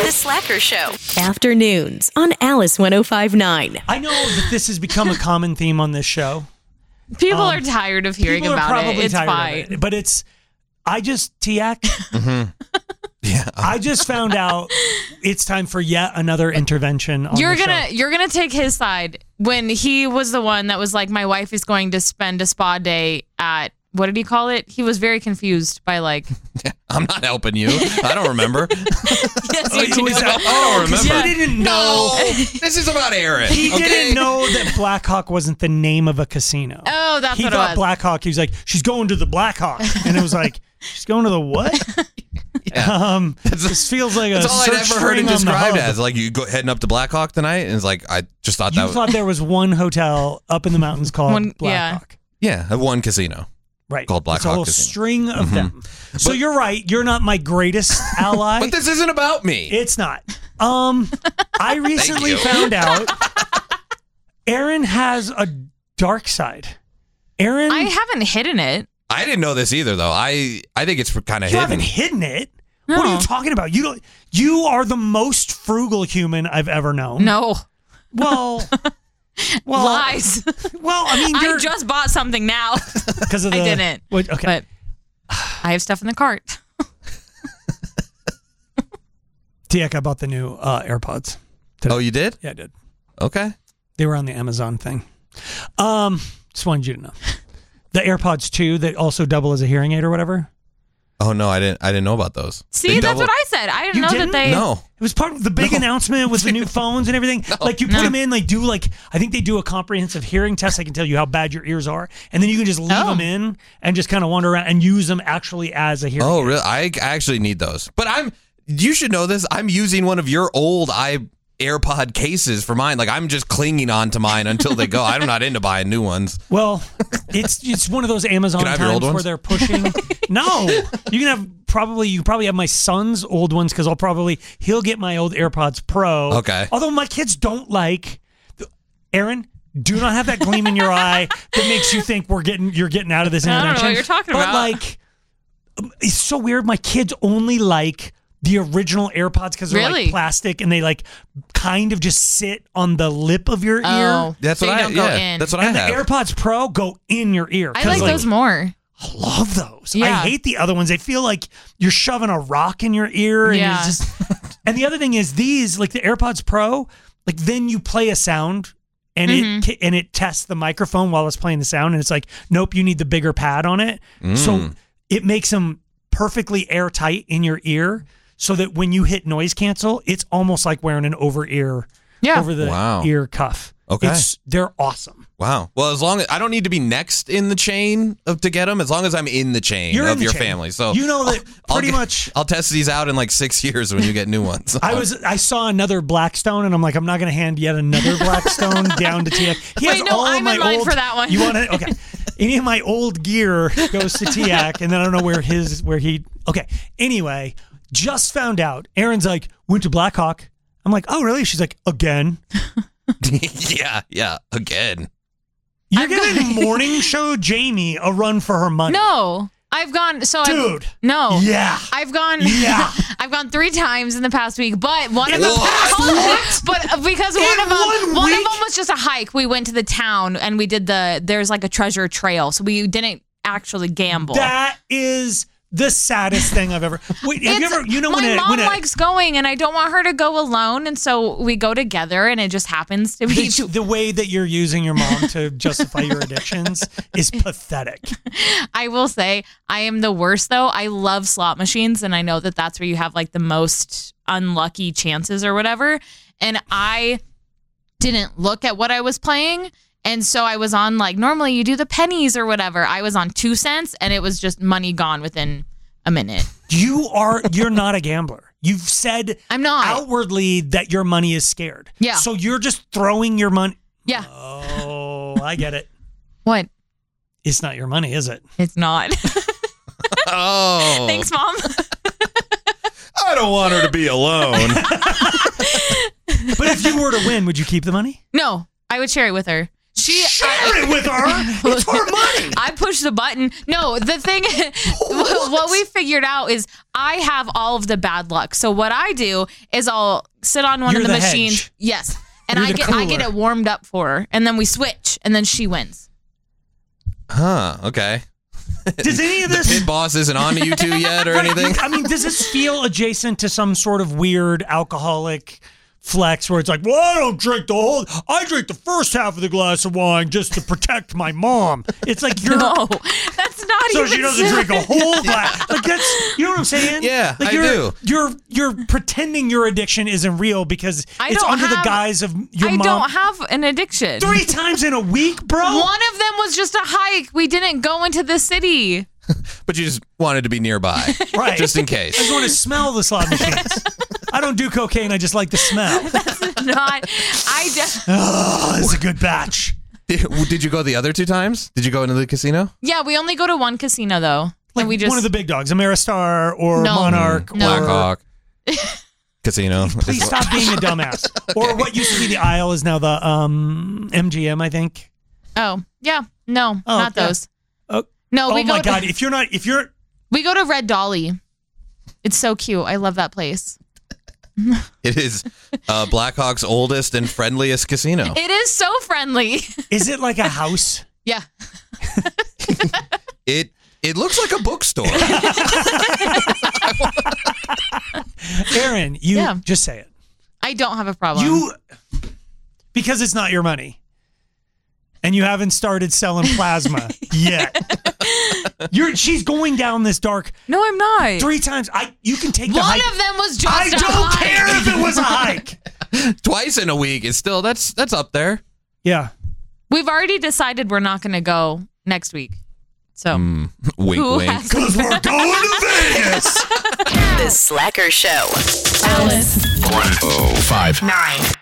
The Slacker Show. Afternoons on Alice 105.9. I know that this has become a common theme on this show. People are tired of hearing about it. It's fine. But Tiak, Yeah. I just found out it's time for yet another intervention on the show. You're gonna take his side when he was the one that was like, my wife is going to spend a spa day at, what did he call it? He was very confused by like. I'm not helping you. I don't remember. Yes, you do. I don't remember. He didn't know. No, this is about Aaron. He didn't know that Blackhawk wasn't the name of a casino. Oh, that's he what it thought was. Blackhawk. He was like, she's going to the Blackhawk, and it was like, she's going to the what? Yeah. This feels like That's a all I'd search ever heard it string on the described hub. as. Like, you go heading up to Blackhawk tonight, and it's like, I just thought You thought there was one hotel up in the mountains called Blackhawk. Yeah, one casino. Right. Called Blackhawk It's a whole Casino. string of them. So you're right. You're not my greatest ally. But this isn't about me. It's not. I recently found out Aaron has a dark side. Aaron, I haven't hidden it. I didn't know this either, though. I think it's kind of you hidden. haven't hidden it. No. What are you talking about? You are the most frugal human I've ever known. No. Well, Lies. Well, I mean, I just bought something now. because of the. I didn't. Okay. But I have stuff in the cart. Tiak, I bought the new AirPods today. Oh, you did? Yeah, I did. Okay. They were on the Amazon thing. Just wanted you to know. The AirPods 2 that also double as a hearing aid or whatever. Oh no, I didn't know about those. See, that's what I said. I didn't You know didn't? that they. No. It was part of the big announcement with the new phones and everything. Like you put them in, I think they do a comprehensive hearing test. I can tell you how bad your ears are. And then you can just leave them in and just kind of wander around and use them actually as a hearing aid. Oh, really? I actually need those. But you should know this. I'm using one of your old AirPod cases for mine. Like, I'm just clinging on to mine until they go. I'm not into buying new ones. Well, it's one of those Amazon Can I have your times old where ones? they're pushing. No, you probably have my son's old ones because he'll get my old AirPods Pro. Okay. Although my kids don't like Aaron. Do not have that gleam in your eye that makes you think you're getting out of this I don't know intervention. what you're talking but about. like, it's so weird. My kids only like the original AirPods because they're Really? like plastic and they like kind of just sit on the lip of your ear. Oh, That's so what you I don't go yeah, in. that's what And I the have. AirPods Pro go in your ear. I 'cause, like those more. I love those. Yeah. I hate the other ones. They feel like you're shoving a rock in your ear. And Yeah. it's just, and the other thing is these, like the AirPods Pro, like then you play a sound and it tests the microphone while it's playing the sound. And it's like, nope, you need the bigger pad on it. So it makes them perfectly airtight in your ear so that when you hit noise cancel, it's almost like wearing an over the Wow. ear cuff. Okay. They're awesome. Wow. Well, as long as I don't need to be next in the chain to get them, as long as I'm in the chain You're in of the your chain. family. So you know that pretty much. I'll test these out in like 6 years when you get new ones. I saw another Blackstone and I'm like, I'm not going to hand yet another Blackstone down to Tiak. He has Wait, no, all of I'm my in line old, for that one. You want to? Okay. Any of my old gear goes to Tiak, and then I don't know where he. Okay. Anyway, just found out. Aaron's like, went to Blackhawk. I'm like, oh really? She's like, again. yeah. Again. You're giving morning show Jamie a run for her money. No, I've gone. So Dude. No. Yeah. I've gone. Yeah. I've gone 3 times in the past week, but one of In them. the past what? But because In one of them one week? was just a hike. We went to the town and we did there's like a treasure trail, so we didn't actually gamble. That is the saddest thing I've ever. Wait, have you ever? You know my mom likes going, and I don't want her to go alone, and so we go together, and it just happens to be. The way that you're using your mom to justify your addictions is pathetic. I will say I am the worst though. I love slot machines, and I know that that's where you have like the most unlucky chances or whatever. And I didn't look at what I was playing. And so I was on like, normally you do the pennies or whatever. I was on 2 cents and it was just money gone within a minute. You're not a gambler. You've said I'm not outwardly that your money is scared. Yeah. So you're just throwing your money. Yeah. Oh, I get it. What? It's not your money, is it? It's not. Oh. Thanks, Mom. I don't want her to be alone. But if you were to win, would you keep the money? No, I would share it with her. Share it with her. It's her money. I pushed the button. No, the thing, what we figured out is I have all of the bad luck. So what I do is I'll sit on one You're of the the machines. hedge. Yes. And You're I the get cooler. it warmed up for her. And then we switch. And then she wins. Huh. Okay. Does any of The this? pit boss isn't on to you two yet or anything? I mean, does this feel adjacent to some sort of weird alcoholic flex where it's like, well, I don't drink I drink the first half of the glass of wine just to protect my mom. It's like you're. No, that's not So even she doesn't drink a whole glass. Like that's, you know what I'm saying? Yeah, like I do. You're pretending your addiction isn't real because I it's don't under the have- guise of your I mom. don't have an addiction. 3 times in a week, bro. One of them was just a hike. We didn't go into the city. But you just wanted to be nearby. Right. Just in I case. just want to smell the slot machines. I don't do cocaine. I just like the smell. Oh, it's a good batch. Did you go the other 2 times? Did you go into the casino? Yeah, we only go to one casino though. Like And we just one of the big dogs, Ameristar or No. Monarch. No. Or, Blackhawk. Casino. please stop being a dumbass. Or what used to be the Isle is now the MGM, I think. Oh, yeah. No, Oh, not yeah. those. Oh, No, we oh my go God. to, If you're we go to Red Dolly. It's so cute. I love that place. It is Blackhawk's oldest and friendliest casino. It is so friendly. is it like a house? Yeah. It looks like a bookstore. Aaron, you Yeah. just say it. I don't have a problem. You, because it's not your money. And you haven't started selling plasma yet. She's going down this dark No, I'm not. 3 times. You can take the One hike. of them was just I a don't hike. care if it was a hike. Twice in a week is still that's up there. Yeah. We've already decided we're not going to go next week. So Wink who wink. has Because we're going to Vegas. The Slacker Show. Alice 105. 9.